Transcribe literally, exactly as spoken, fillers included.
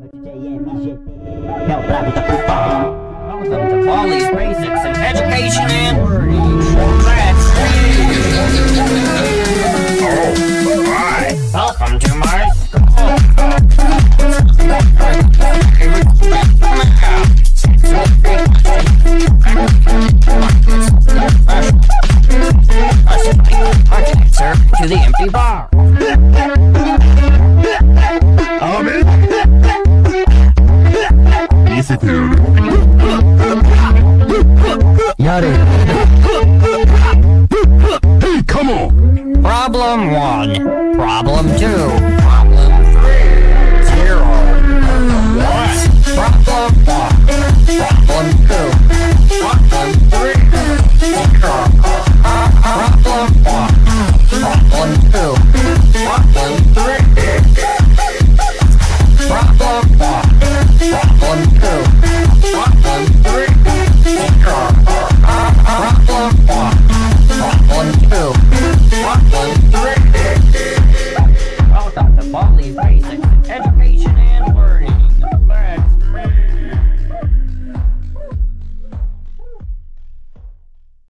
Welcome to Polly's Basics in Education and Learning. That's oh, hi. Welcome to my answer to the empty bar. Amen. Yari. Hey, come on. Problem one. Problem two.